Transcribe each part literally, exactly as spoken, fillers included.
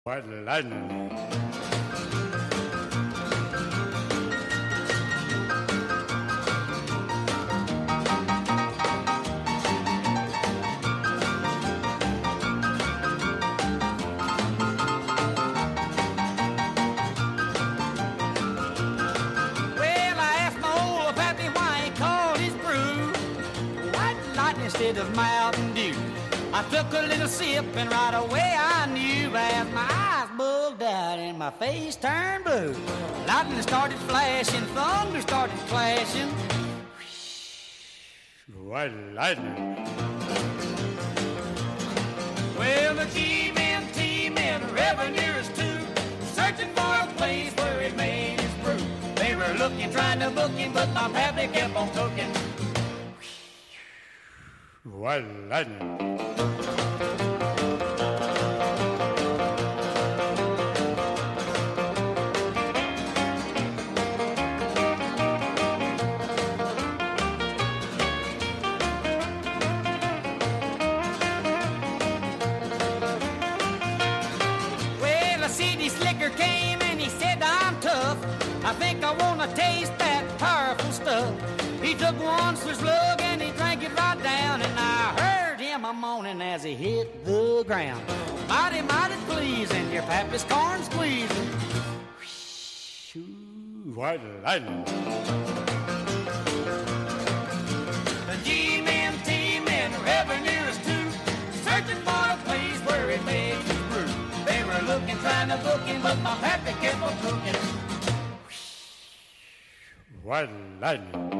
White lightning. Instead of Mountain Dew, I took a little sip and right away I knew as my eyes bugged out and my face turned blue. Lightning started flashing, thunder started clashing. White lightning. Well, the G-men, T-men, revenuers too, searching for a place where he made his brew. They were looking, trying to book him, but my pappy kept on cooking. White lightning. Well, a city slicker came and he said, I'm tough. I think I want to taste that powerful stuff. He took one slug and he drank it right down, and I heard him a moaning as he hit the ground. Mighty, mighty pleasing, your pappy's corn squeezing. White lightning. The G-men, T-men, revenuers too, searching for a place where he made his brew. They were looking, trying to book him, but my pappy kept on cooking. White lightning.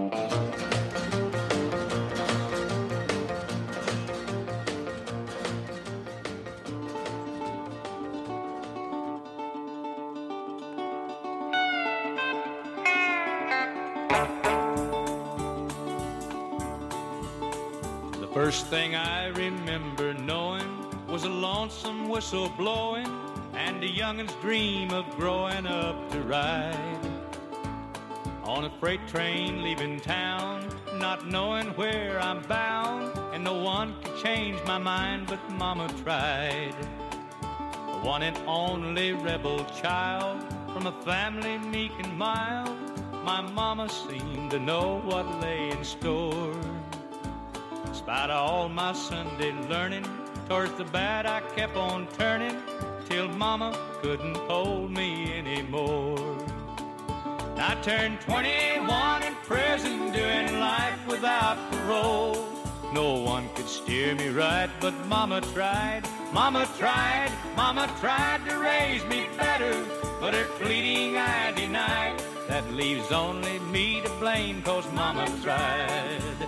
First thing I remember knowing was a lonesome whistle blowing and a youngin's dream of growing up to ride on a freight train leaving town, not knowing where I'm bound, and no one could change my mind but Mama tried. The one and only rebel child from a family meek and mild, my Mama seemed to know what lay in store. Despite all my Sunday learning, towards the bad I kept on turning, till Mama couldn't hold me anymore. I turned twenty-one in prison, doing life without parole. No one could steer me right, but Mama tried, Mama tried, Mama tried to raise me better, but her pleading I denied. That leaves only me to blame, 'cause Mama tried.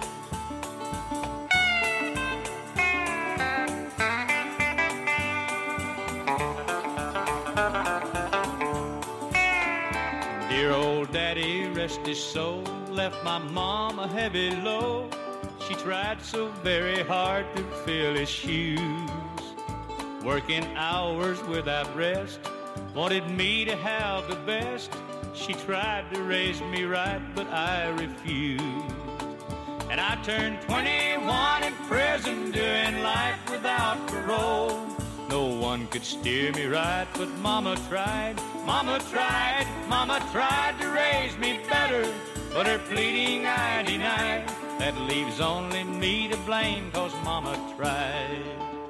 Dear old daddy, rest his soul, left my mom a heavy load. She tried so very hard to fill his shoes, working hours without rest, wanted me to have the best. She tried to raise me right, but I refused. And I turned twenty-one in prison, doing life without parole. No one could steer me right, but Mama tried, Mama tried, Mama tried to raise me better, but her pleading I denied. That leaves only me to blame, 'cause Mama tried.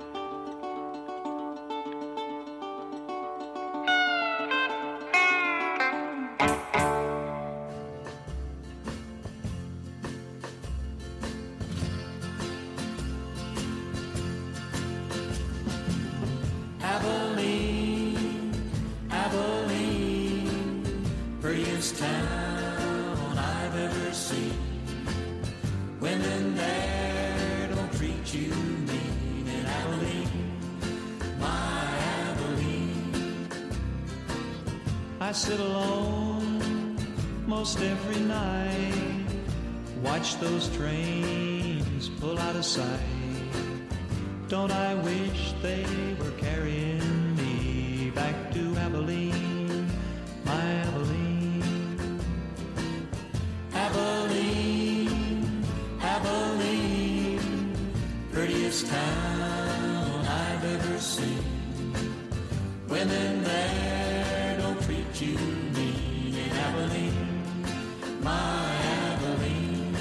Abilene, Abilene, prettiest town I've ever seen. Women there don't treat you mean in Abilene, my Abilene. I sit alone most every night, watch those trains pull out of sight. Don't I wish they were carrying me back to Abilene, my Abilene. Abilene, Abilene, prettiest town I've ever seen. Women Women there don't treat you mean in Abilene, my Abilene.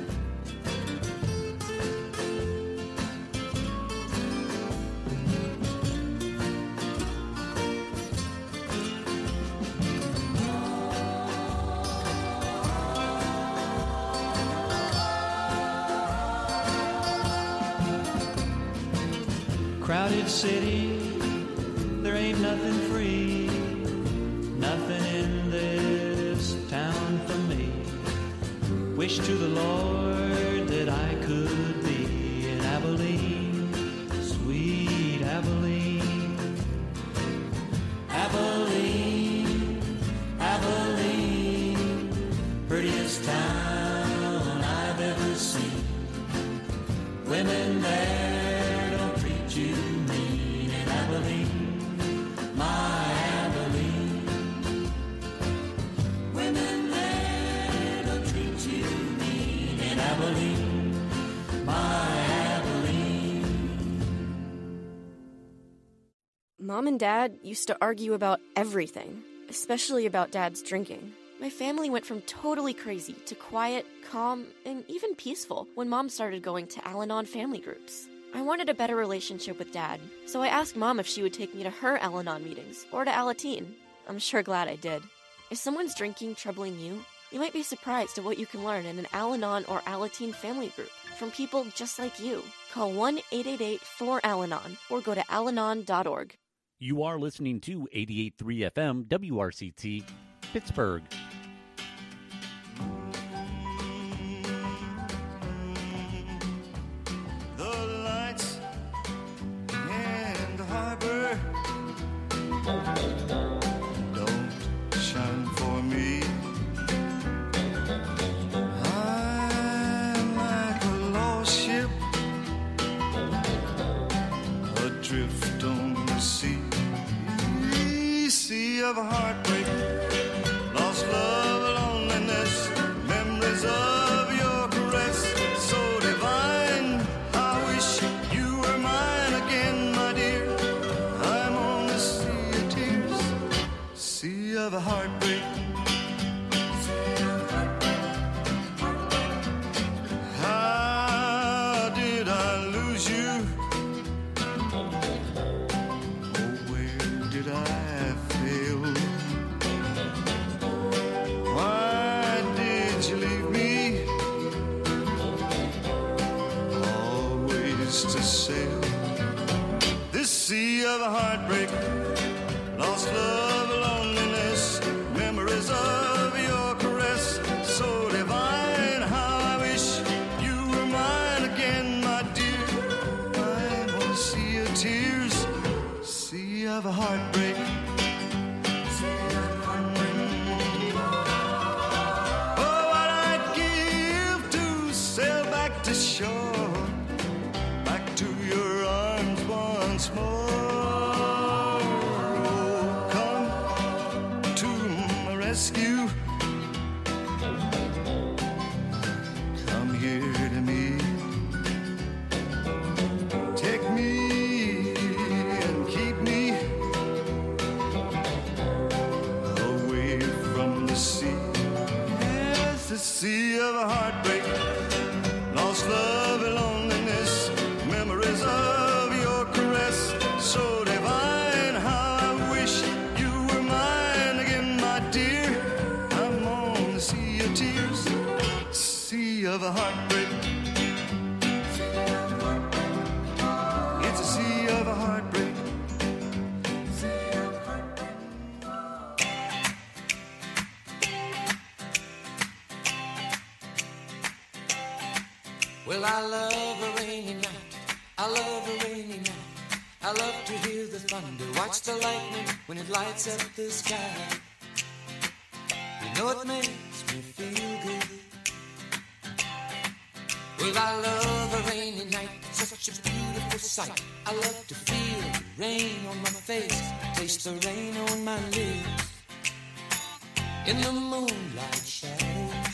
Crowded city, there ain't nothing free, nothing in this town for me. Wish to the Lord that I could be in Abilene, sweet Abilene. Abilene, Abilene, prettiest town I've ever seen. Women there don't treat you mean in Abilene, my Abilene. Women there don't treat you mean in Abilene, my Abilene. Mom and Dad used to argue about everything, especially about Dad's drinking. My family went from totally crazy to quiet, calm, and even peaceful when Mom started going to Al-Anon family groups. I wanted a better relationship with Dad, so I asked Mom if she would take me to her Al-Anon meetings or to Alateen. I'm sure glad I did. If someone's drinking troubling you, you might be surprised at what you can learn in an Al-Anon or Alateen family group from people just like you. Call one eight eight eight four Al Anon or go to al anon dot org. You are listening to eighty-eight point three F M W R C T, Pittsburgh. Of a heartbreak, lost love, loneliness, memories of your caress, so divine. I wish you were mine again, my dear. I'm on the sea of tears, sea of a heartbreak. How did I lose you? Oh, where did I? Sea of a heartbreak, lost love, loneliness, memories of your caress, so divine. How I wish you were mine again, my dear. I'm on a sea of tears, sea of a heartbreak. Oh, what I'd give to sail back to shore, back to your arms once more. Rescue. Come here to me. Take me and keep me away from the sea. Yes, the sea of a heartbreak, lost love and loneliness, memories of your caress, so divine. How I wish you were mine again, my dear. Sea of tears, sea of a heartbreak. It's a sea of a heartbreak. Well, I love a rainy night. I love a rainy night. I love to hear the thunder, watch the lightning when it lights up the sky. You know it makes me feel good. Well, I love a rainy night, such a beautiful sight. I love to feel the rain on my face, taste the rain on my lips. In the moonlight shadows,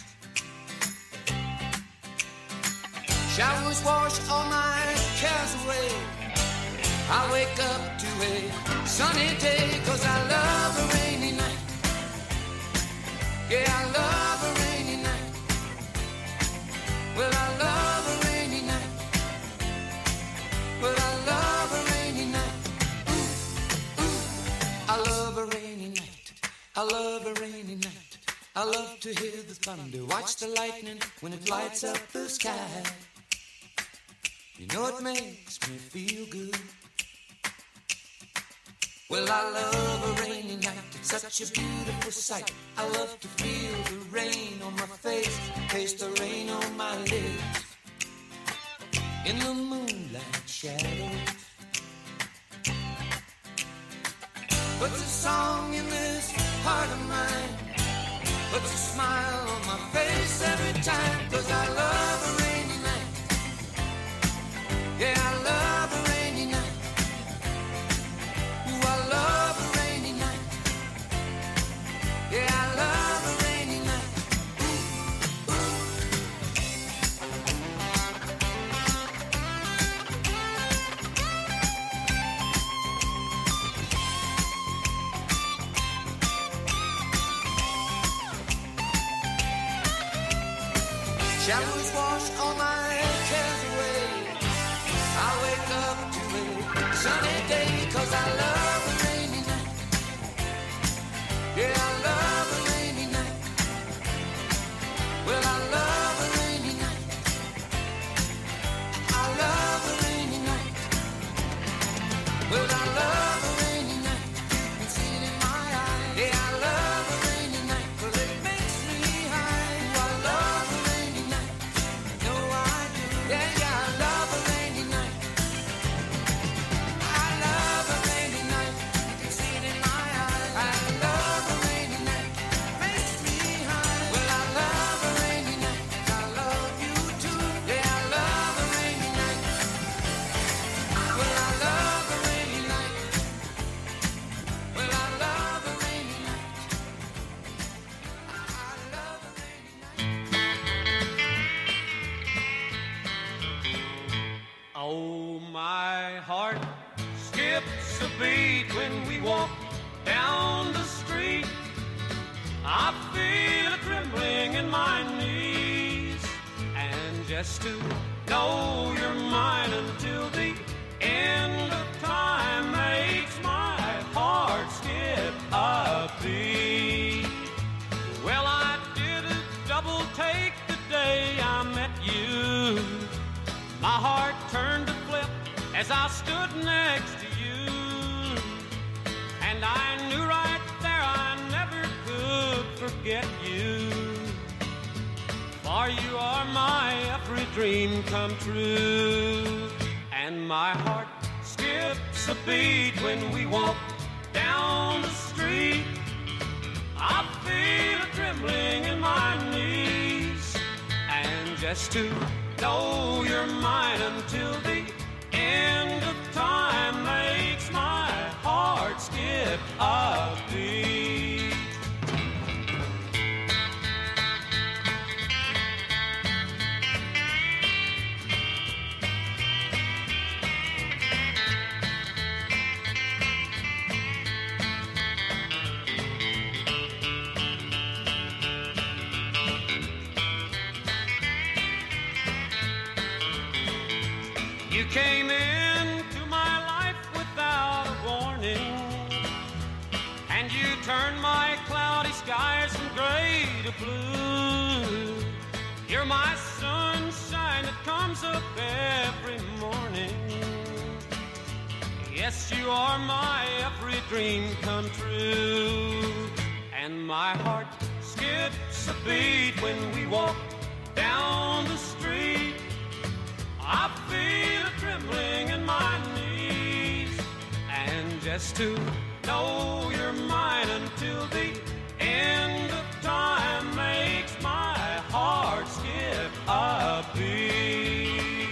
showers wash all my cares away. I wake up to a sunny day, 'cause I love a rainy night. Yeah, I love a rainy night. Well, I love a rainy night. Well, I love a rainy night. Ooh, ooh. I love a rainy night. I love a rainy night. I love to hear the thunder, watch the lightning when it lights up the sky. You know it makes me feel good. Well, I love a rainy night, it's such a beautiful sight. I love to feel the rain on my face, taste the rain on my lips. In the moonlight shadows, puts a song in this heart of mine, puts a smile on my face every time, 'cause I love a rainy night. Yeah, I love a rainy night. Ooh, I love a rainy night. Yeah, I love a rainy night. Ooh, ooh. Showers wash all my cares away. I wake up to a sunny day, 'cause I love a rainy night. Yeah, I love a rainy night. Well, I love a rainy night. I love a rainy night. Well, I love a rainy night. You can see it in my eyes. Yeah, I love a rainy night, 'cause it makes me high. Ooh, I love a rainy night. No, I do. Yeah, yeah, I love a rainy night. I love a rainy night. You can see it in my eyes. I love a rainy night. Makes me high. Well, I love a rainy night. I love you too. Yeah, I love a rainy night. Well, I love a rainy night. Well, I love a rainy night. I love a rainy night. Oh, my heart skips a beat when we walk down the street. I feel a trembling in my knees, and just to know you're mine until the end of time makes my heart skip a beat. Well, I did a double take the day I met you. My heart turned to flip as I stood next to you, and I knew right there I never could forget you. For you are my every dream come true, and my heart skips a beat when we walk down the street. I feel a trembling in my knees, and just to know you're mine until the end of time makes my heart skip a beat. You came into my life without a warning, and you turned my cloudy skies from gray to blue. You're my sunshine that comes up every morning. Yes, you are my every dream come true, and my heart skips a beat when we walk down the street. I feel a trembling in my knees, and just to know you're mine until the end of time makes my heart skip a beat.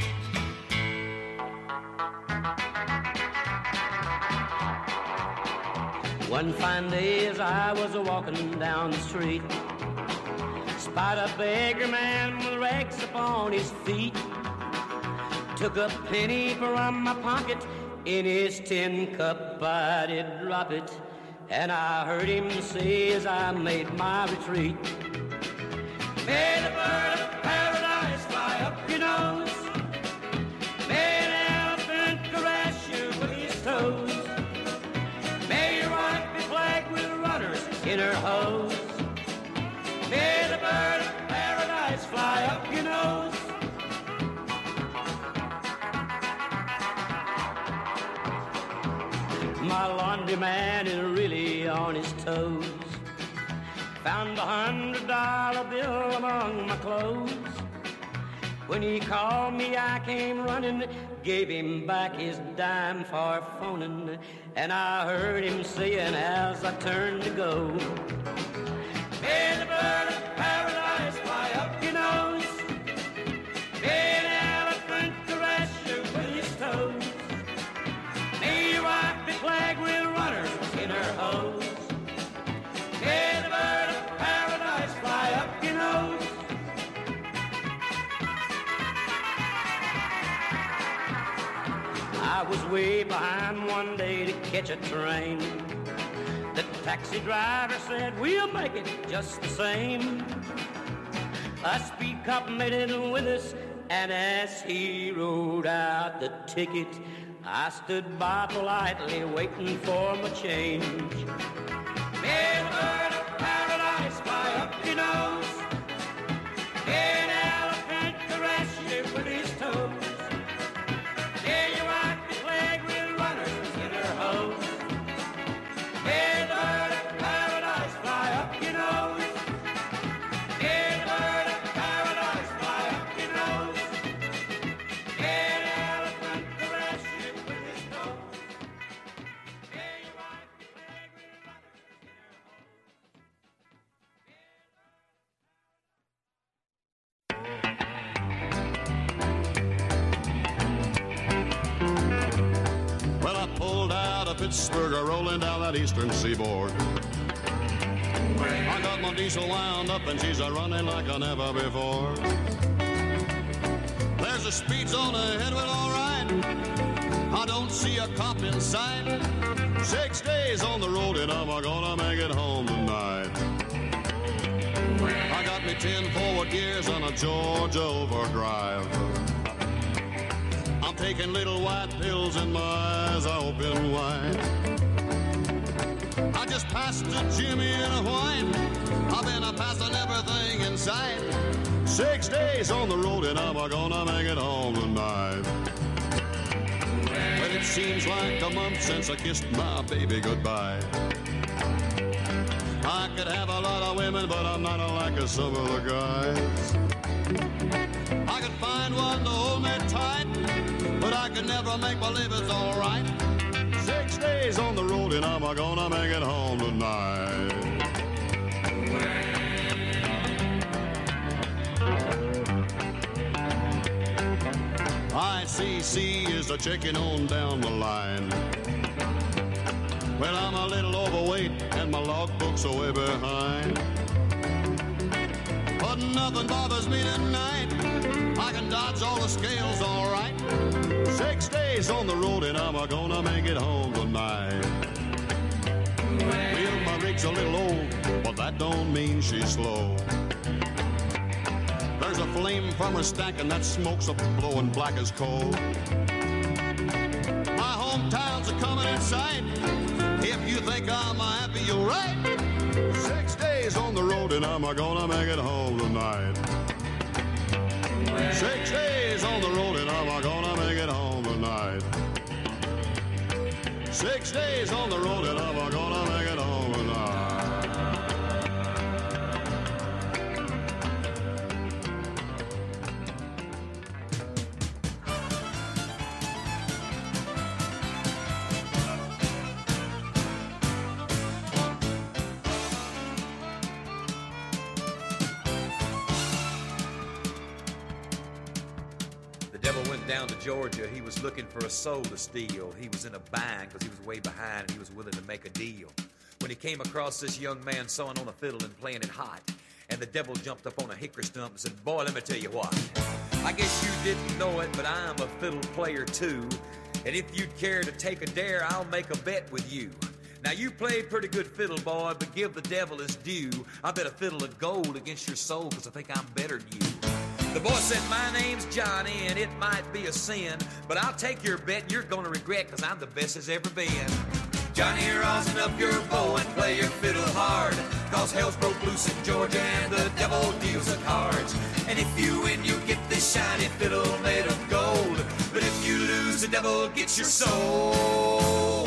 One fine day as I was a-walking down the street, spied a beggar man with rags upon his feet. Took a penny from my pocket, In his tin cup I did drop it, and I heard him say as I made my retreat, may the bird of paradise fly up your nose, may the elephant caress you with his toes, may your wife be plagued with runners in her hose, may the bird of paradise fly up your nose. My laundry man is really on his toes. Found a hundred dollar bill among my clothes. When he called me, I came running, gave him back his dime for phoning, and I heard him saying as I turned to go, may the bird of paradise fly up your nose, may the elephant caress you with his toes, may your wife be plagued with runners in her hose, may the bird of paradise fly up your nose. I was way behind one day to catch a train. The taxi driver said, we'll make it just the same. A speed cop made it with us, and as he rode out the ticket, I stood by politely waiting for my change. May the bird of paradise fly up your nose, may an elephant caress you with his toes, may your wife be plagued with runners in her hose, may the bird of paradise fly up your nose, may the bird of paradise fly up your nose, may an elephant caress you with his toes, may your wife be plagued with runners in her hose. Well, I pulled out of Pittsburgh, rolling down that eastern seaboard. I got my diesel wound up and she's a running like I never before. There's a speed zone ahead, well, all right. I don't see a cop in sight. Six days on the road and I'm gonna make it home tonight. I got me ten forward gears on a Georgia overdrive. I'm taking little white pills and my eyes are open wide. I just passed a Jimmy in a whine. I've been a passing everything in sight. Six days on the road and I'm gonna make it home tonight. But it seems like a month since I kissed my baby goodbye. I could have a lot of women, but I'm not like some of the guys. I could find one to hold me tight, but I could never make believe it's all right. Six days on the road and I'm gonna make it home tonight. I C C is a checking on down the line. Well, I'm a little overweight and my logbook's way behind. But nothing bothers me tonight. I can dodge all the scales all right. Six days on the road and I'm gonna make it home tonight. Well, my rig's a little old, but that don't mean she's slow. There's a flame from her stack and that smoke's a blowing black as coal. My hometown's a coming in sight. If you think I'm happy, you're right. Six days on the road and I'm gonna make it home tonight. Six days on the road and I'm gonna make it home tonight. Six days on the road and I'm gonna make it home tonight. Down to Georgia, he was looking for a soul to steal. He was in a bind because he was way behind and he was willing to make a deal. When he came across this young man sawing on a fiddle and playing it hot, and the devil jumped up on a hickory stump and said, boy, let me tell you what. I guess you didn't know it, but I'm a fiddle player too. And if you'd care to take a dare, I'll make a bet with you. Now, you played pretty good fiddle, boy, but give the devil his due. I bet a fiddle of gold against your soul, because I think I'm better than you. The boy said, my name's Johnny, and it might be a sin, but I'll take your bet you're gonna regret, because I'm the best as ever been. Johnny, rosin up your bow and play your fiddle hard, cause hell's broke loose in Georgia and the devil deals the cards. And if you win, you get this shiny fiddle made of gold, but if you lose, the devil gets your soul.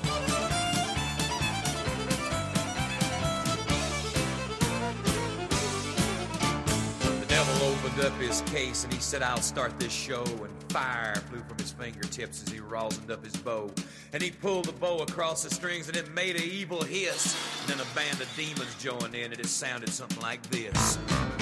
Opened up his case and he said, I'll start this show, and fire flew from his fingertips as he rosined up his bow, and he pulled the bow across the strings and it made an evil hiss, and then a band of demons joined in and it sounded something like this.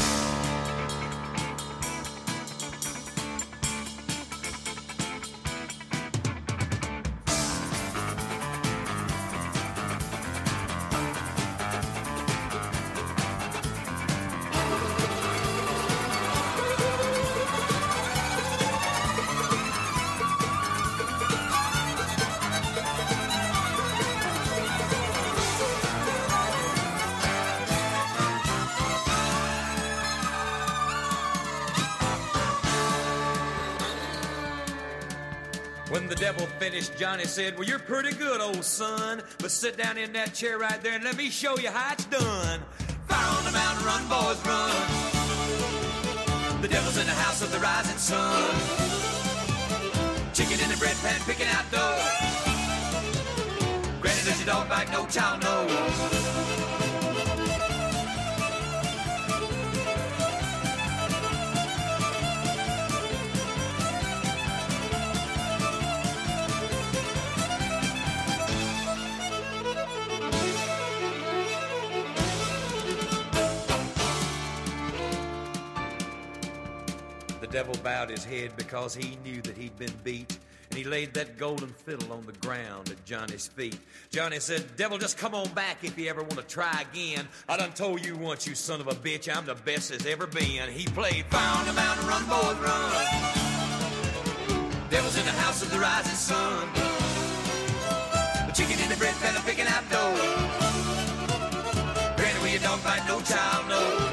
When the devil finished, Johnny said, well, you're pretty good, old son, but sit down in that chair right there and let me show you how it's done. Fire on the mountain, run, boys, run. The devil's in the house of the rising sun. Chicken in the bread pan, picking out dough. Granny, does your dog bite? No child knows. The devil bowed his head because he knew that he'd been beat, and he laid that golden fiddle on the ground at Johnny's feet. Johnny said, devil, just come on back if you ever want to try again. I done told you once, you son of a bitch, I'm the best as ever been. He played Fire on the Mountain, run, boys, run. Devil's in the house of the rising sun. The chicken in the bread pan, picking out dough. Granny, where you don't bite, no child knows.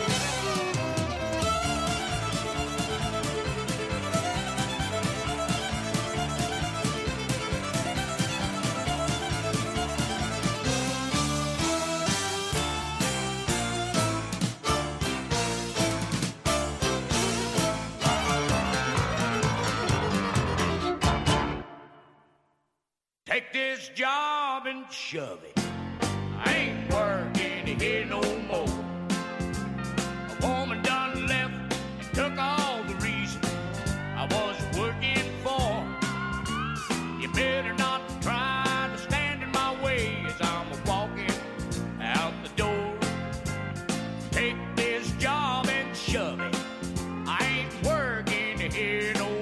Take this job and shove it. I ain't working here no more. A woman done left and took all the reason I was working for. You better not try to stand in my way as I'm walking out the door. Take this job and shove it. I ain't working here no more.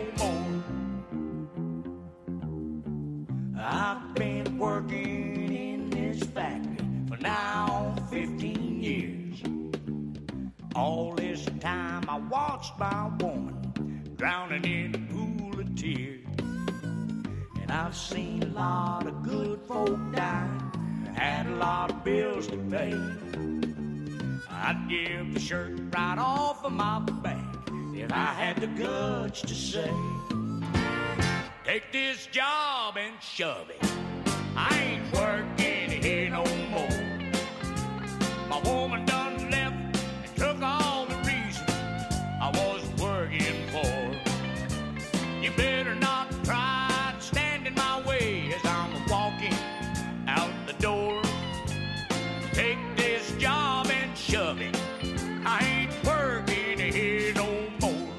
I've been working in this factory for now fifteen years. All this time I watched my woman drowning in a pool of tears. And I've seen a lot of good folk die, had a lot of bills to pay. I'd give the shirt right off of my back if I had the guts to say, take this job and shove it. I ain't working here no more. My woman done left and took all the reason I was working for. You better not try to stand in my way as I'm walking out the door. Take this job and shove it. I ain't working here no more.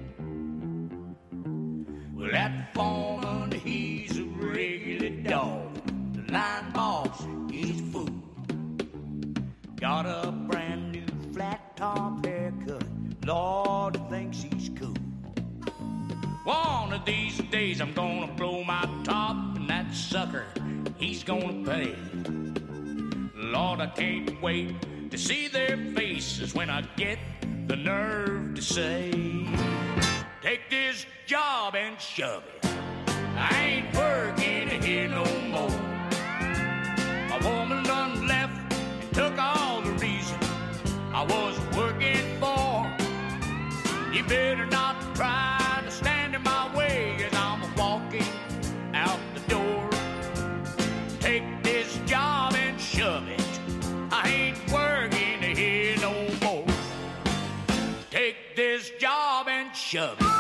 Well, that foreman, he's a regular dog. The line boss, he's a fool. Got a brand new flat top haircut. Lord, he thinks he's cool. One of these days I'm gonna blow my top, and that sucker, he's gonna pay. Lord, I can't wait to see their faces when I get the nerve to say, take this job and shove it. I ain't working here no more. A woman done left and took all the reason I was working for. You better not try to stand in my way as I'm walking out the door. Take this job and shove it. I ain't working here no more. Take this job and shove it.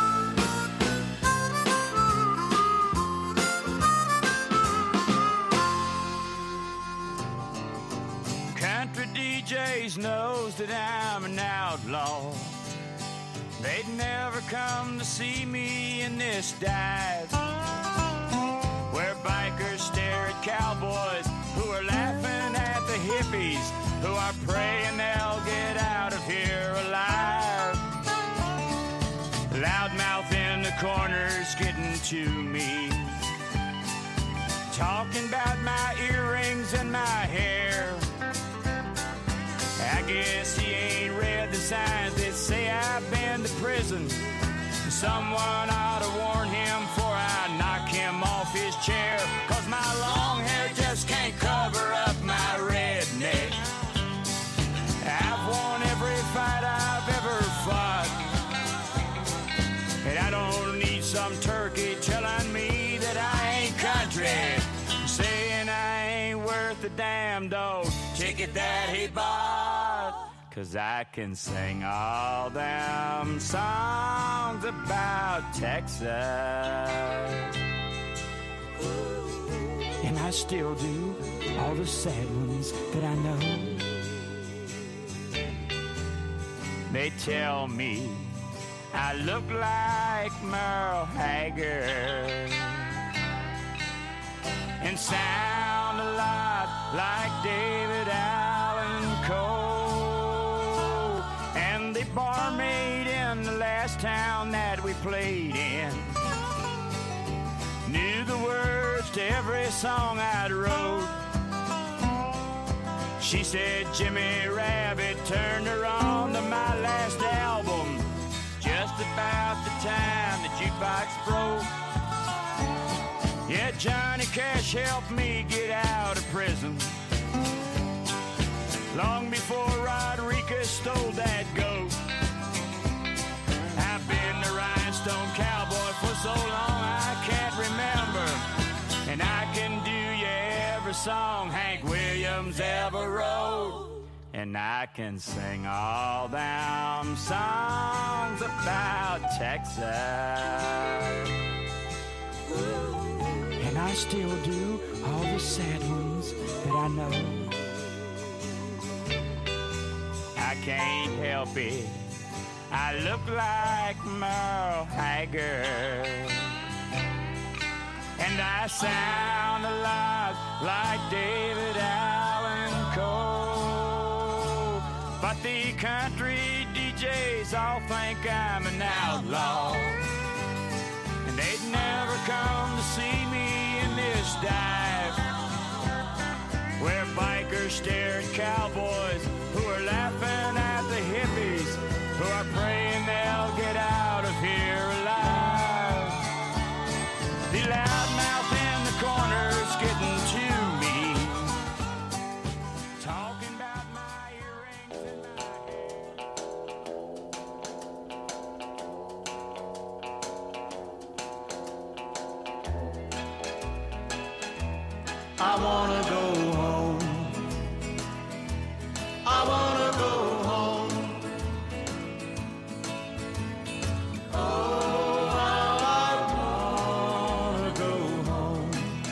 Country D Js knows that I'm an outlaw. They'd never come to see me in this dive, where bikers stare at cowboys who are laughing at the hippies who are praying they'll get out of here alive. Loudmouth in the corners getting to me, talking about my earrings and my hair. I guess he ain't read the signs that say I've been to prison. Someone ought to warn him before I knock him off his chair, 'cause my long hair just can't cover up my redneck. I've won every fight I've ever fought, and I don't need some turkey telling me that I ain't country, saying I ain't worth a damn dog ticket that he bought. 'Cause I can sing all them songs about Texas, and I still do all the sad ones that I know. They tell me I look like Merle Haggard and sound a lot like David Allan Coe. And the barmaid in the last town that we played in knew the words to every song I'd wrote. She said Jimmy Rabbit turned her on to my last album just about the time the jukebox broke. Yeah, Johnny Cash helped me get out of prison long before Rodriguez stole that goat. I've been the Rhinestone Cowboy for so long I can't remember, and I can do you every song Hank Williams ever wrote. And I can sing all them songs about Texas, and I still do all the sad ones that I know. I can't help it, I look like Merle Haggard, and I sound a lot like David Allan Coe. But the country D Js all think I'm an outlaw, and they'd never come to see me in this dive, where bikers stare at cowboys who are laughing at the hippies who are praying they'll get out of here alive. The loudmouth in the corner's getting to me, talking about my earrings and my I wanna go home. I wanna go home. Oh, how I wanna go home.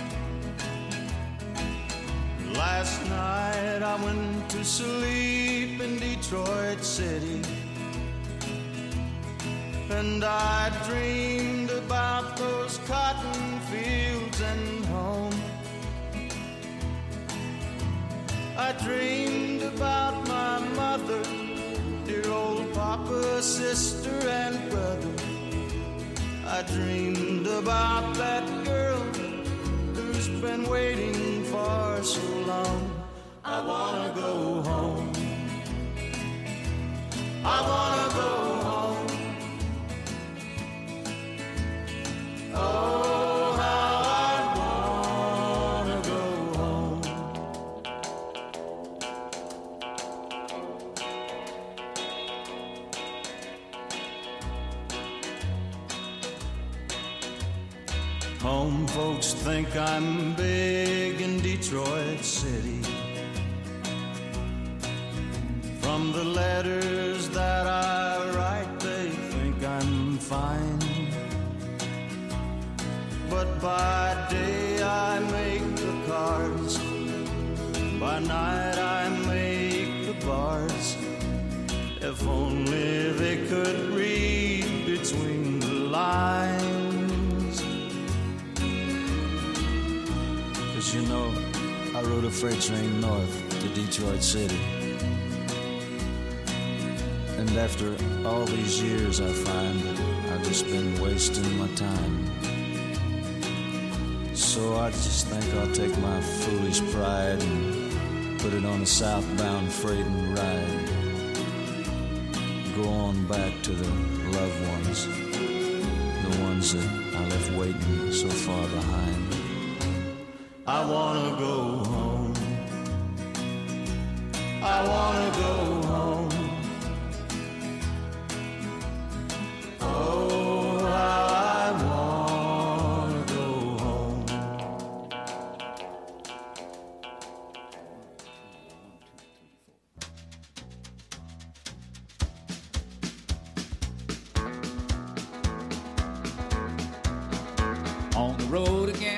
Last night I went to sleep in Detroit City, and I dreamed about those cotton fields and home. I dreamed about my mother, dear old papa, sister, and brother. I dreamed about that girl who's been waiting for so long. I wanna go home. I wanna go home. Oh, how Home folks think I'm big in Detroit City. From the letters that I write, they think I'm fine. But by day I make the cards, by night I make the bars. If only they could read between the lines. 'Cause you know, I rode a freight train north to Detroit City. And after all these years I find that I've just been wasting my time. So I just think I'll take my foolish pride and put it on a southbound freight and ride. Go on back to the loved ones, the ones that I left waiting so far behind. I wanna go home. I wanna go home. Oh, how I wanna go home. On the road again.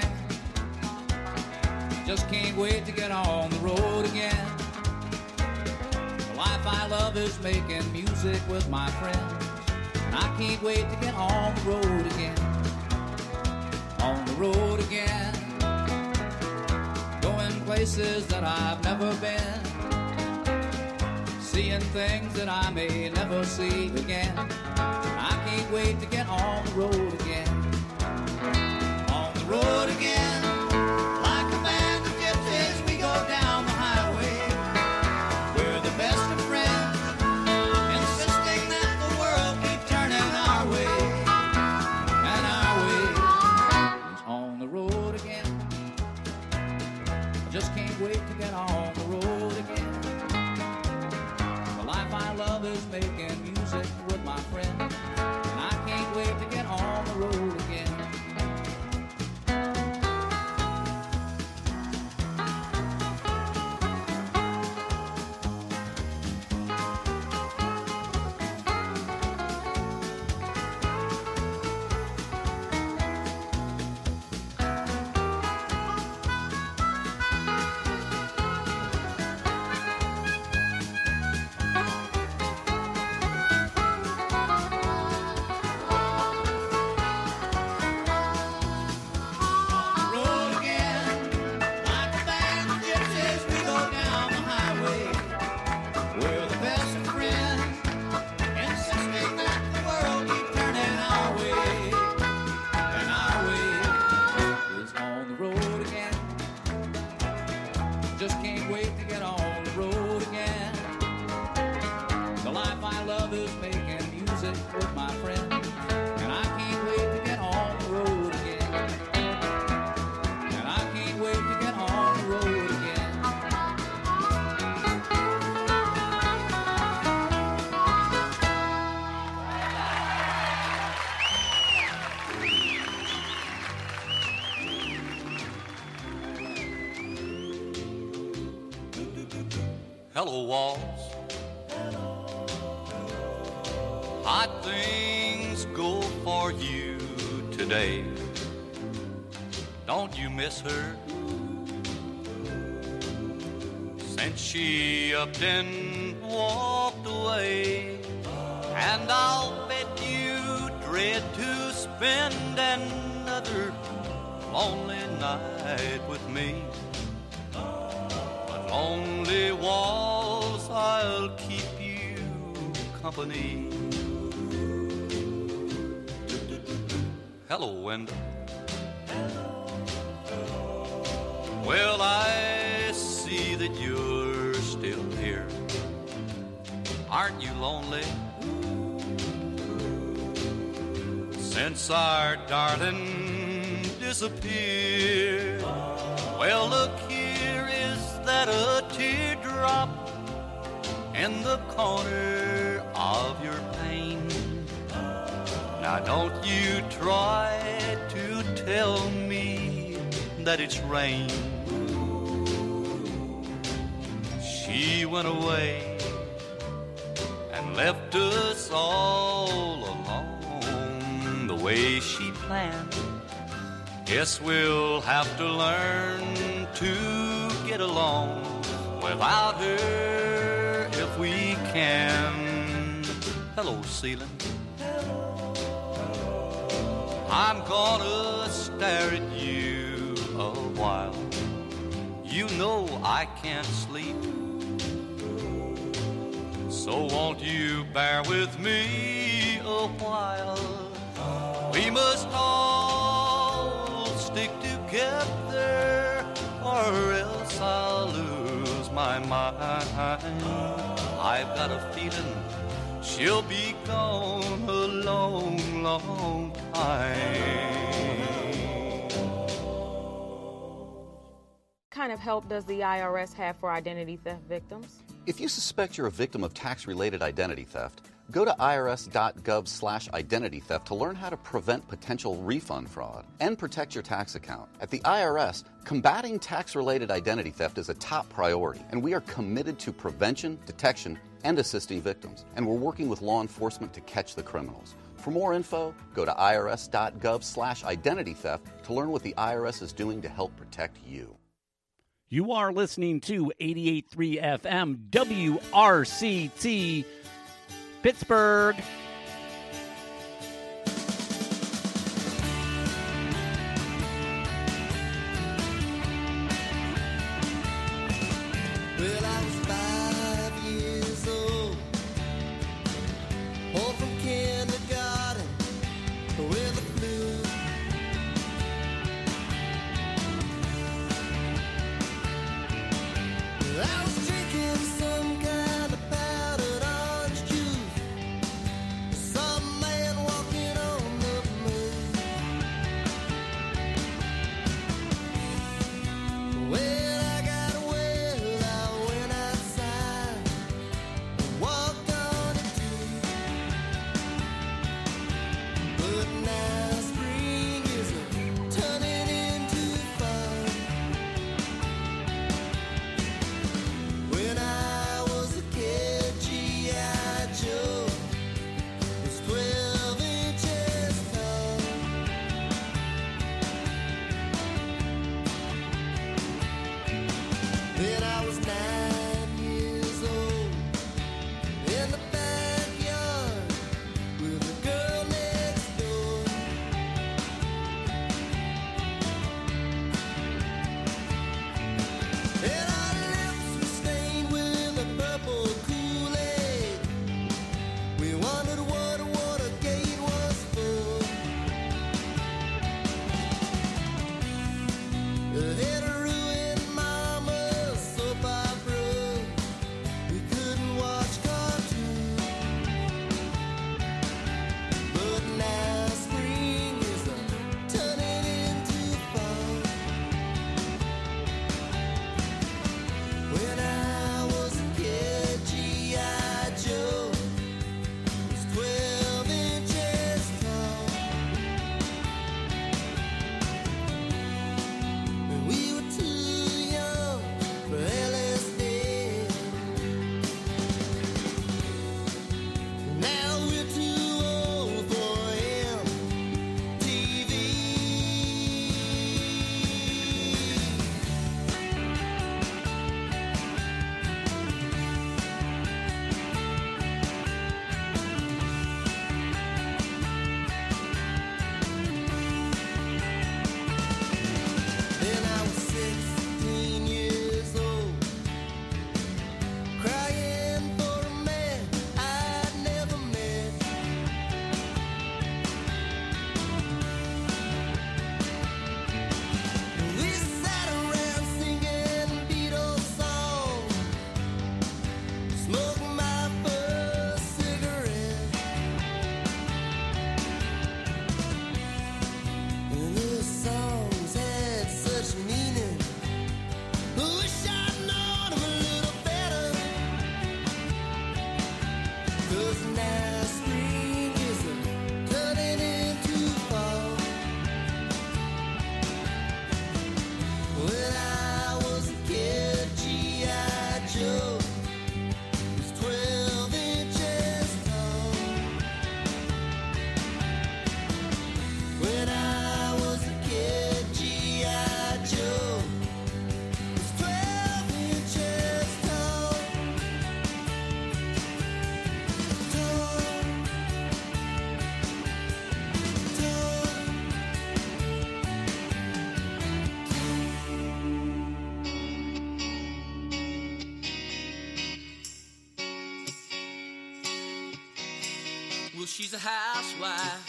Just can't wait to get on the road again. The life I love is making music with my friends. And I can't wait to get on the road again. On the road again. Going places that I've never been. Seeing things that I may never see again. I can't wait to get on the road again. On the road again. Like a band of gypsies, we go down the highway. We're the best of friends, insisting that the world keep turning our way. And our way is on the road again. I just can't wait to get on the road again. The life I love is making music with my friends. And I can't wait to get on the road again. Hello, walls. Hot things go for you today. Don't you miss her? Since she upped and walked away. And I'll bet you dread to spend another lonely night with me. But lonely walls, I'll keep you company. Hello, window. Well, I see that you're still here. Aren't you lonely? Since our darling disappeared. Well, look, here is that a teardrop in the corner of your pane. Now don't you try to tell me that it's rain. She went away and left us all alone the way she planned. Guess we'll have to learn to get along without her if we can. Hello, ceiling. I'm gonna stare at you a while. You know I can't sleep. So won't you bear with me a while? We must all stick together or else I'll lose my mind. I've got a feeling she'll be gone a long, long time. What kind of help does the I R S have for identity theft victims? If you suspect you're a victim of tax-related identity theft, go to irs.gov slash identity theft to learn how to prevent potential refund fraud and protect your tax account. At the I R S, combating tax-related identity theft is a top priority, and we are committed to prevention, detection, and assisting victims. And we're working with law enforcement to catch the criminals. For more info, go to irs.gov slash identity theft to learn what the I R S is doing to help protect you. You are listening to eighty-eight point three F M W R C T Pittsburgh. Well, I was five years old, home from kindergarten with a flu. I was drinking some kind of powdered orange juice. Some man walking on the moon. When I got well, I went outside and walked on it too. But now spring is turning into fall. When I was a kid, G I. Joe was twelve inches tall. Then I was nine years old in the backyard with a girl next door. And our lips were stained with a purple Kool-Aid. We wondered what Watergate was for. It had ruined Mama's soap opera. We couldn't watch cartoons. But now spring is turning into fall. When I was a kid, G I. Joe was twelve inches tall. And we were too young for L S D. Now we're too old for M T V. Then I was sixteen years old, crying for a man I'd never met. We sat around singing Beatles songs, smoking my first cigarette. And those songs had such meaning. I wish I'd known them a little better. 'Cause now spring is turning she's a housewife.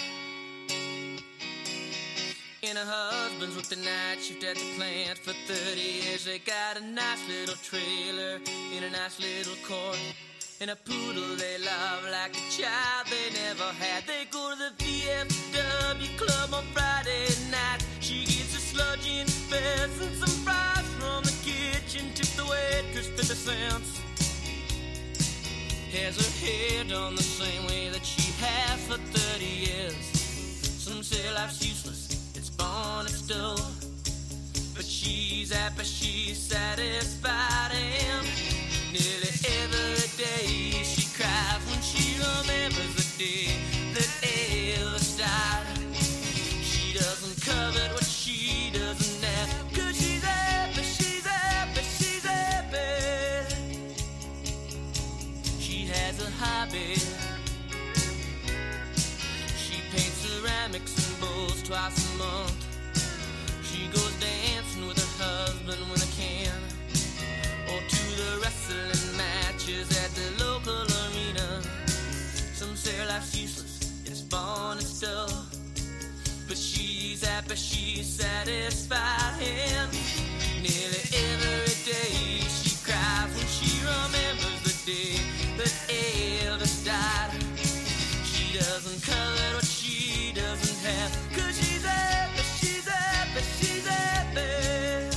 And her husband's worked the night shift at the plant for thirty years. They got a nice little trailer in a nice little court, and a poodle they love like a child they never had. They go to the V F W club on Friday night. She gets a sludge in fest and some fries from the kitchen. Tip the waitress fifty cents. Has her hair done the same way that she has for thirty years. Some say life's useless, it's born, it's dull, but she's happy, she's satisfied, and nearly every day she cries when she remembers the day that Elvis died. She doesn't covet what she doesn't have, 'cause she's happy, she's happy, she's happy. She has a hobby. She paints ceramics and bowls twice a month. She goes dancing with her husband when they can, or to the wrestling matches at the local arena. Some say life's useless, it's born, it's dull, but she's happy, she's satisfied, and nearly every day she cries when she remembers the day that Elvis died. She doesn't covet what she doesn't have, 'cause she's happy, she's happy, she's happy.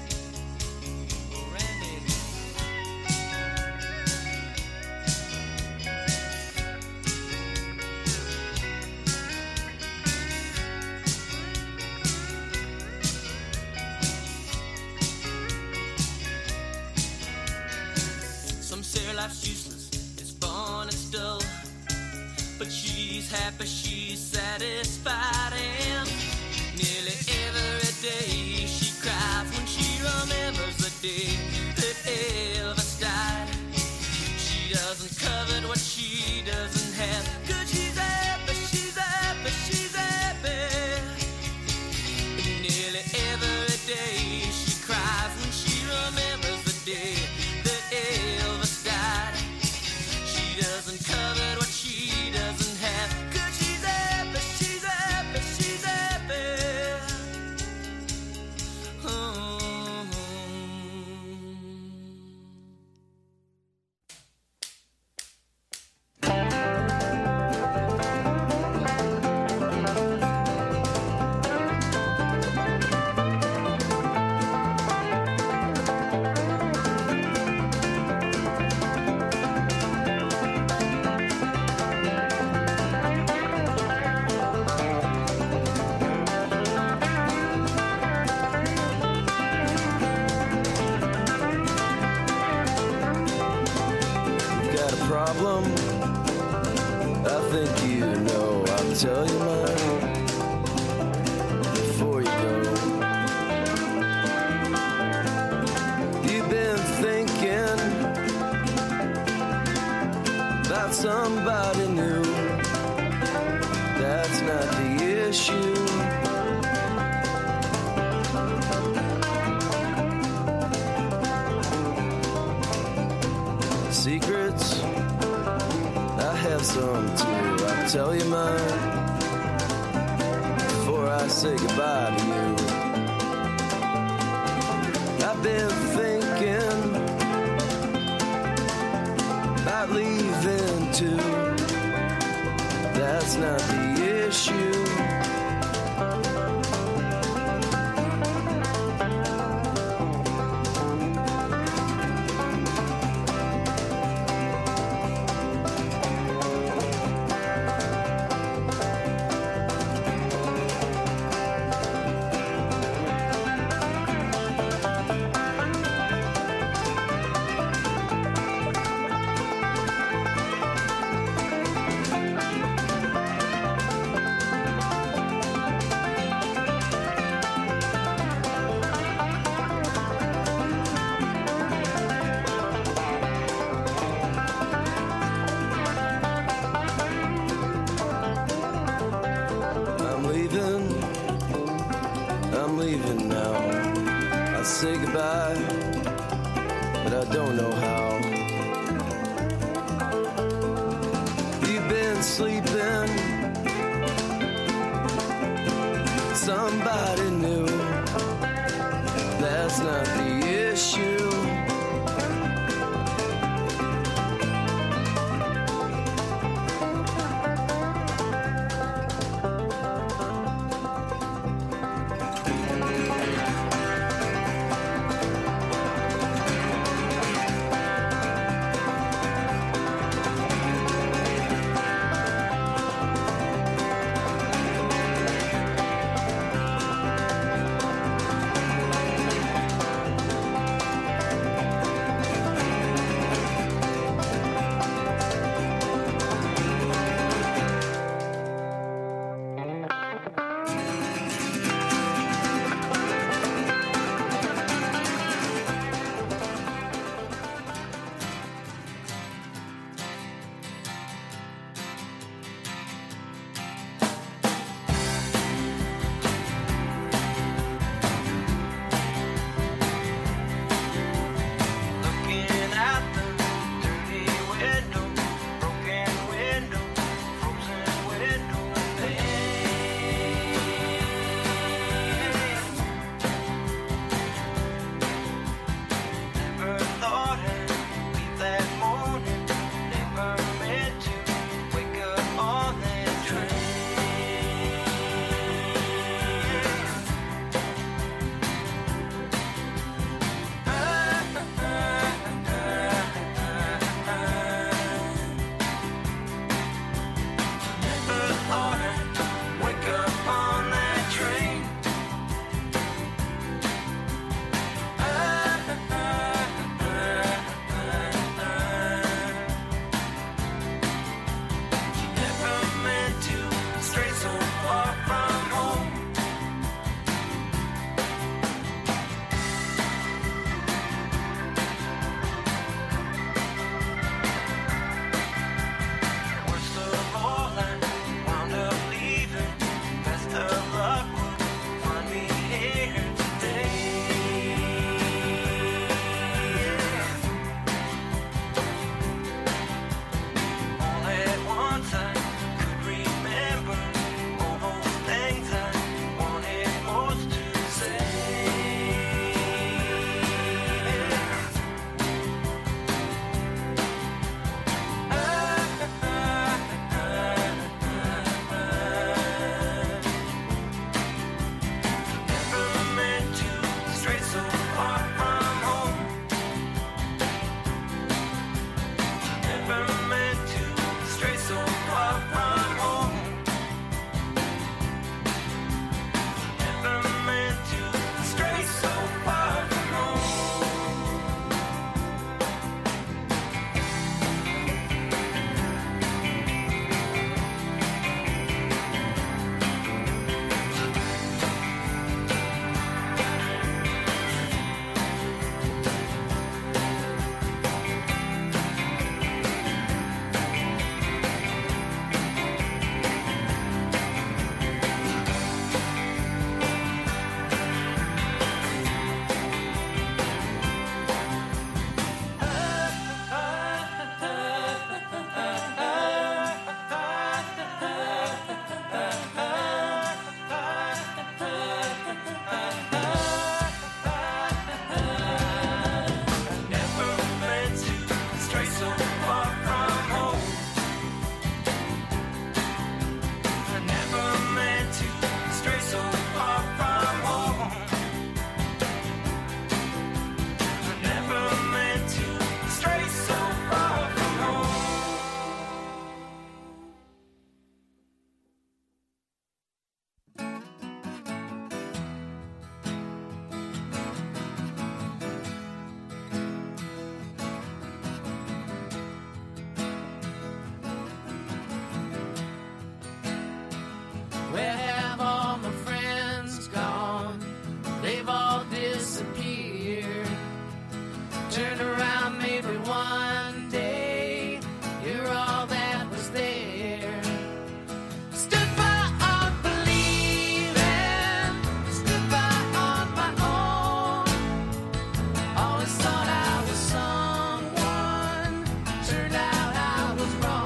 Some say life's useless, it's born, it's dull, but she's happy, she's satisfied, and nearly every day she cries when she remembers the day that Elvis died. She doesn't covet what she doesn't have, 'cause she's happy, she's happy, she's happy. And nearly every day she cries when she remembers the day that Elvis died. She doesn't covet what she doesn't have, 'cause she's happy, she's happy, she's happy. Oh. Got a problem? I think you know. I'll tell you mine before you go. You've been thinking about somebody new. That's not the issue. Secrets, I have some too. I'll tell you mine before I say goodbye to you. I've been thinking about leaving too. That's not the issue. leaving now. I say goodbye, but I don't know how. You've been sleeping somebody new. That's not the issue.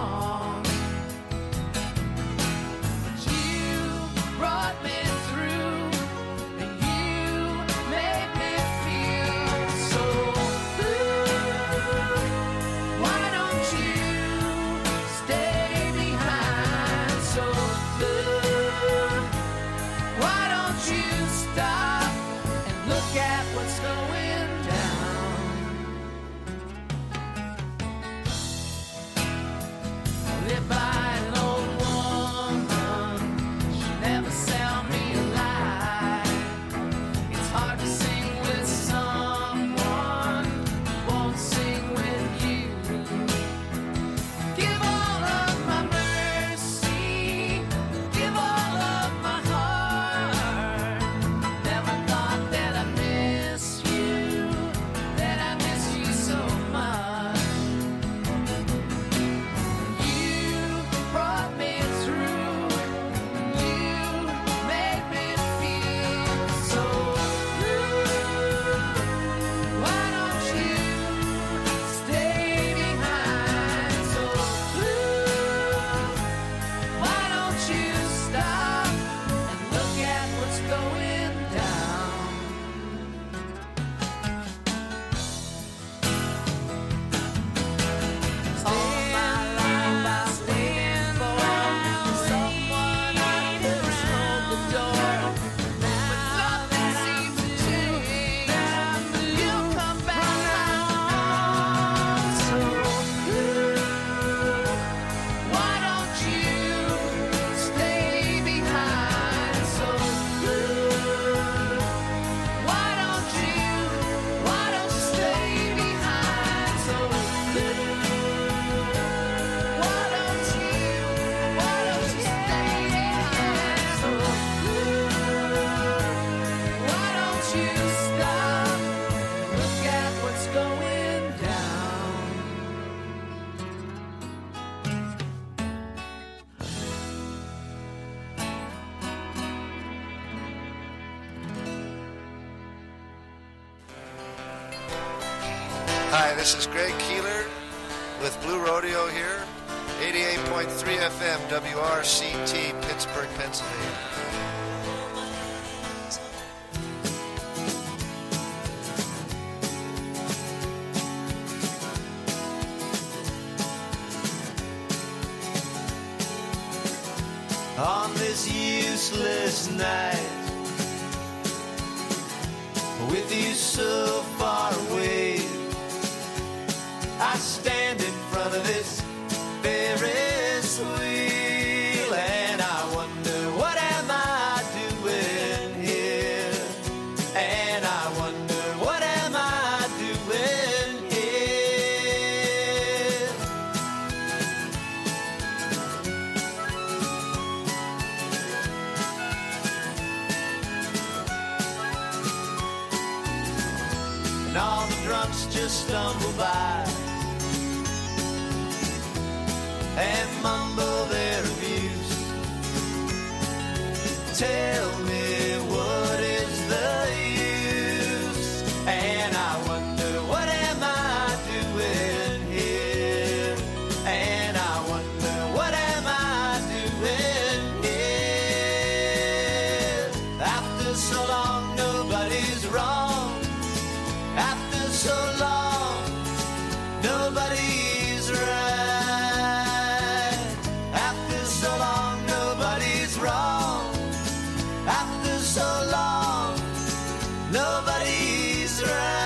Brought me through Hi, this is Greg Keeler with Blue Rodeo here, eighty-eight point three F M, W R C T, Pittsburgh, Pennsylvania. On this useless night, with you so far away, I stand in front of this Ferris wheel and I wonder, what am I doing here? And I wonder, what am I doing here? And all the drunks just stumble by and mumble their abuse. Tell me, what is the use? And I wonder, what am I doing here? And I wonder, what am I doing here? After so long, nobody's wrong. After so long, nobody's right. So long, nobody's wrong. After so long, nobody's right.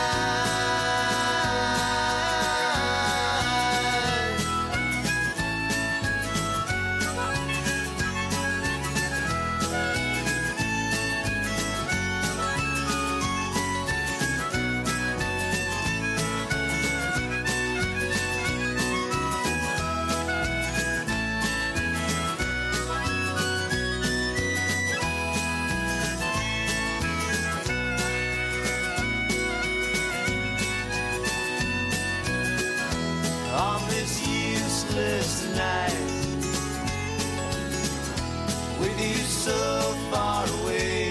On this useless night, with you so far away,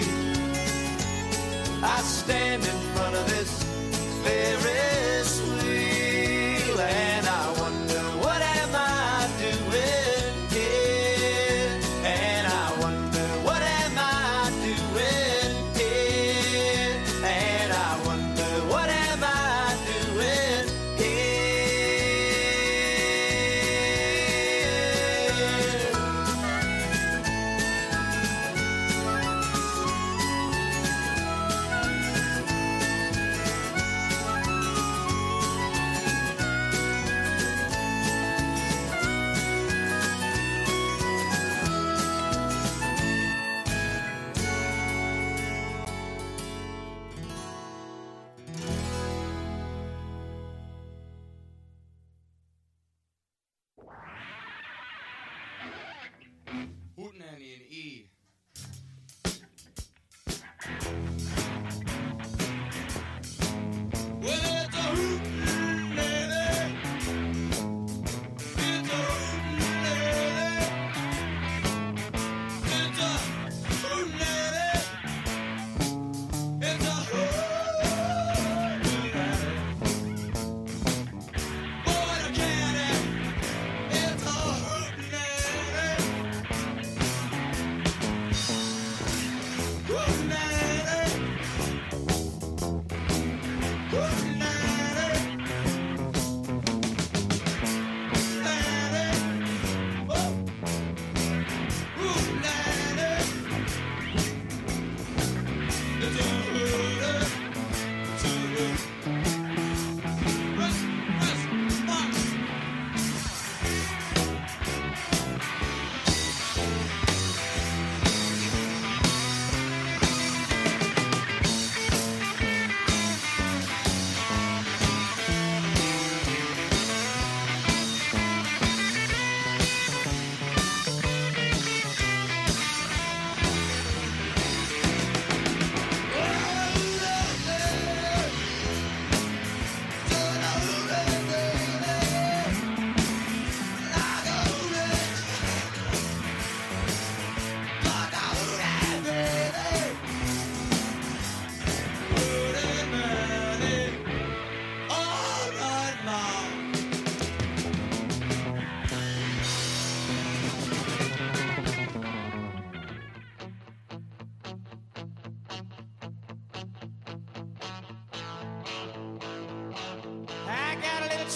I stand in front of this Ferris wheel and I wonder, what am I doing here? And I wonder, what am I doing here? And I wonder, what am I doing here?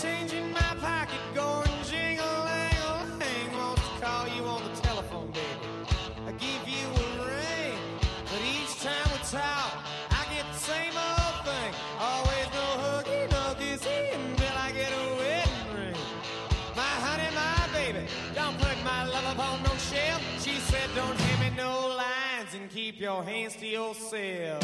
change in my pocket going jingle-lang-a-lang. Wants to call you on the telephone, baby. I give you a ring, but each time we talk, I get the same old thing. Always no hooky, no kissy until I get a wedding ring. My honey, my baby, don't put my love upon no shelf. She said, don't hand me no lines and keep your hands to yourself.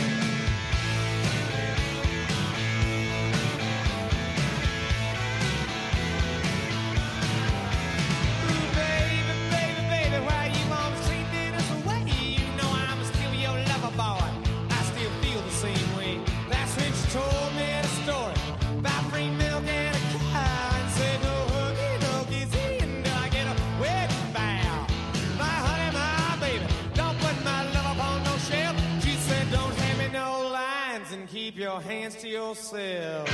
Told me the story about free milk and a cow and said no hooky, no kissy until I get a wedding vow. My honey, my baby, don't put my love upon no shelf. She said don't hand me no lines and keep your hands to yourself.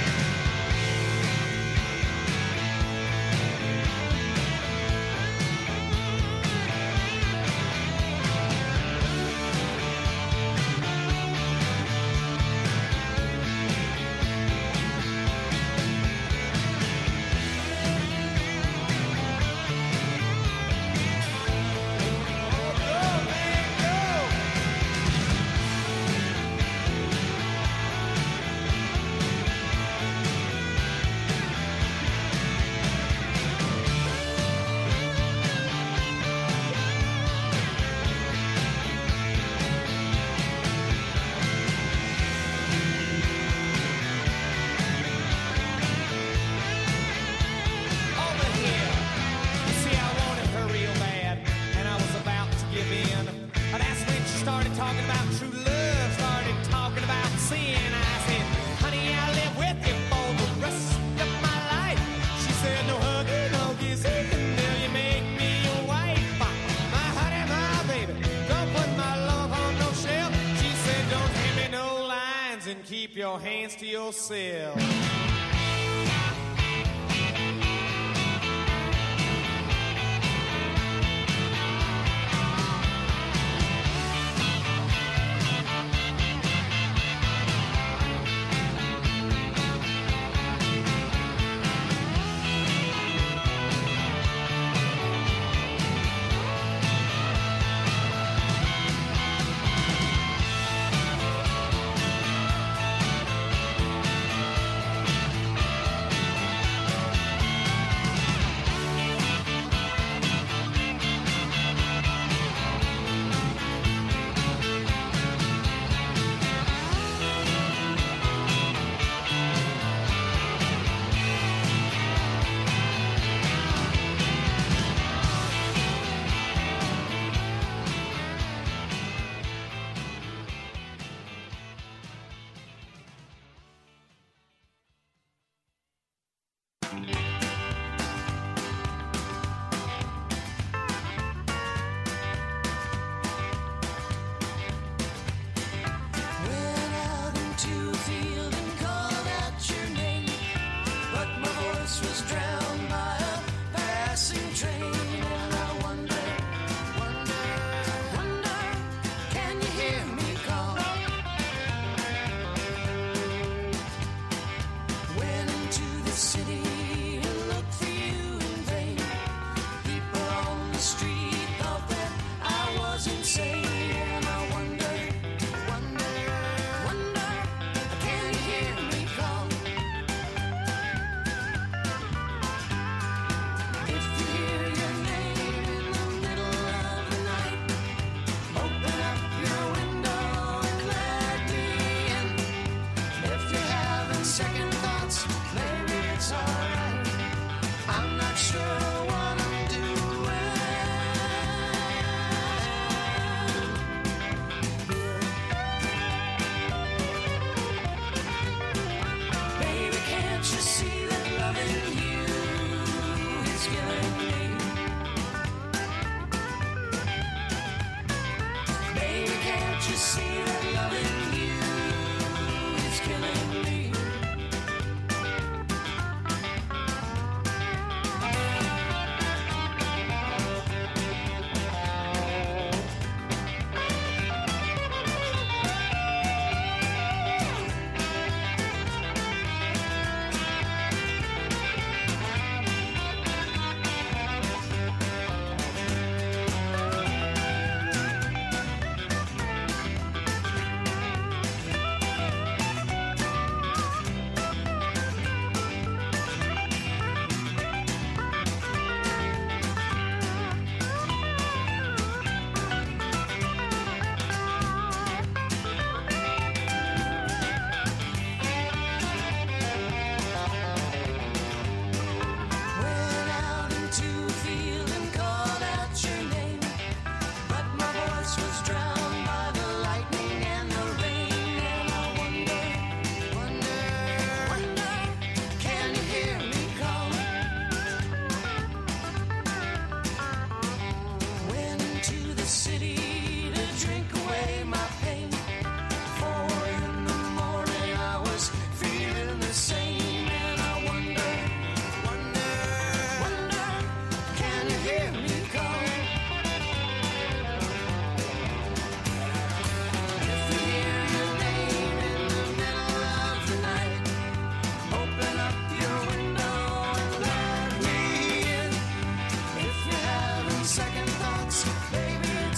Keep your hands to yourself.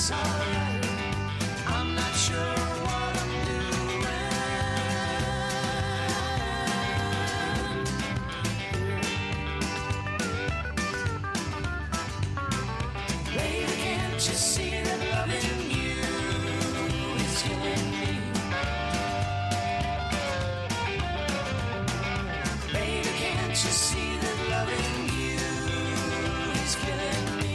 it's alright. I'm not sure what I'm doing. Baby, can't you see that loving you is killing me? Baby, can't you see that loving you is killing me?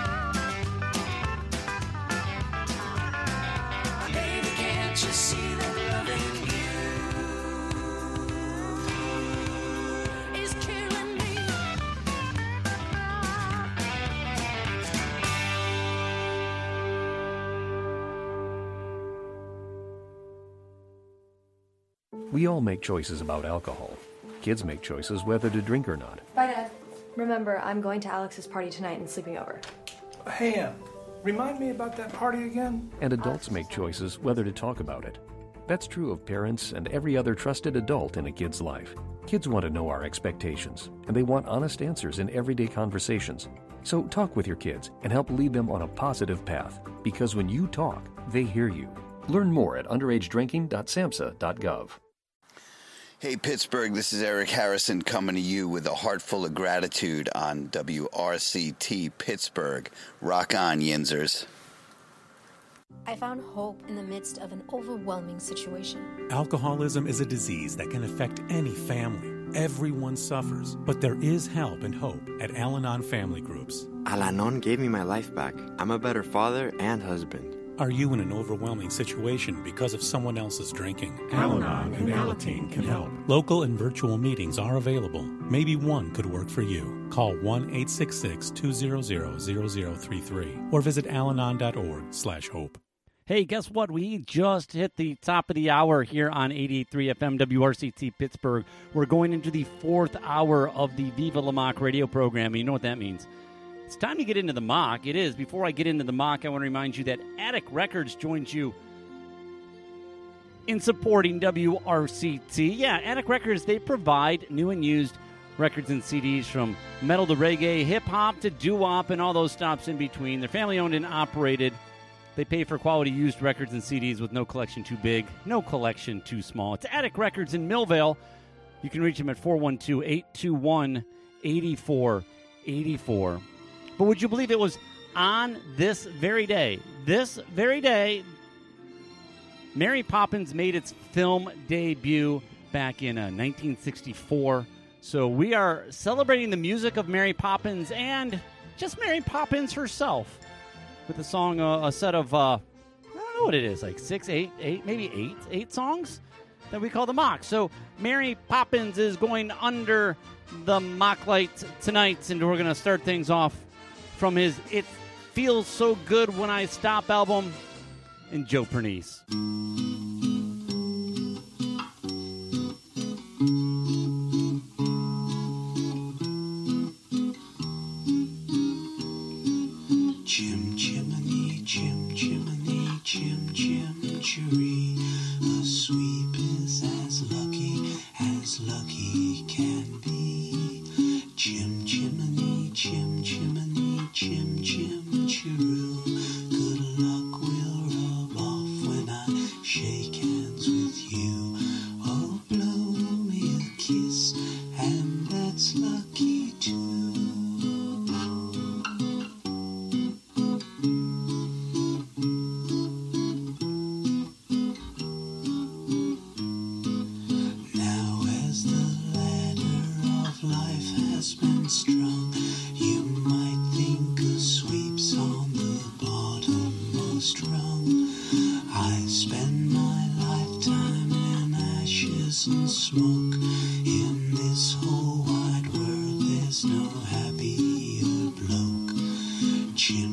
Baby, can't you see that loving you is killing me? We all make choices about alcohol. Kids make choices whether to drink or not. Bye, Dad. Remember, I'm going to Alex's party tonight and sleeping over. Hey, Em, remind me about that party again? And adults make choices whether to talk about it. That's true of parents and every other trusted adult in a kid's life. Kids want to know our expectations, and they want honest answers in everyday conversations. So talk with your kids and help lead them on a positive path, because when you talk, they hear you. Learn more at underage drinking dot samhsa dot gov. Hey, Pittsburgh, this is Eric Harrison coming to you with a heart full of gratitude on W R C T Pittsburgh. Rock on, Yinzers. I found hope in the midst of an overwhelming situation. Alcoholism is a disease that can affect any family. Everyone suffers, but there is help and hope at Al-Anon Family Groups. Al-Anon gave me my life back. I'm a better father and husband. Are you in an overwhelming situation because of someone else's drinking? Al-Anon and Alateen can help. Local and virtual meetings are available. Maybe one could work for you. Call one eight six six, two zero zero, zero zero three three or visit alanon dot org slash hope. Hey, guess what? We just hit the top of the hour here on eighty-eight point three F M W R C T Pittsburgh. We're going into the fourth hour of the Viva La Mock radio program. And you know what that means. It's time to get into the mock. It is. Before I get into the mock, I want to remind you that Attic Records joins you in supporting W R C T. Yeah, Attic Records, they provide new and used records and C Ds from metal to reggae, hip-hop to doo-wop, and all those stops in between. They're family-owned and operated. They pay for quality used records and C Ds with no collection too big, no collection too small. It's Attic Records in Millvale. You can reach them at four one two, eight two one, eight four eight four. But would you believe it was on this very day, this very day, Mary Poppins made its film debut back in uh, nineteen sixty-four. So we are celebrating the music of Mary Poppins and just Mary Poppins herself with a song, uh, a set of, uh, I don't know what it is, like six, eight, eight, maybe eight, eight songs that we call the mock. So Mary Poppins is going under the mock light tonight, and we're going to start things off from his It Feels So Good When I Stop album, and Joe Pernice. Chim chimney, chim chimney, chim chim cherry. A sweep is as lucky as lucky can be. Chim chimney, chim chimney, chim chim chiroo. Good luck will rub off when I shake hands with you. Oh, blow me a kiss, and that's lucky too. Now as the ladder of life has been strung, you might think a sweep's on the bottommost rung. I spend my lifetime in ashes and smoke. In this whole wide world there's no happier bloke. Chim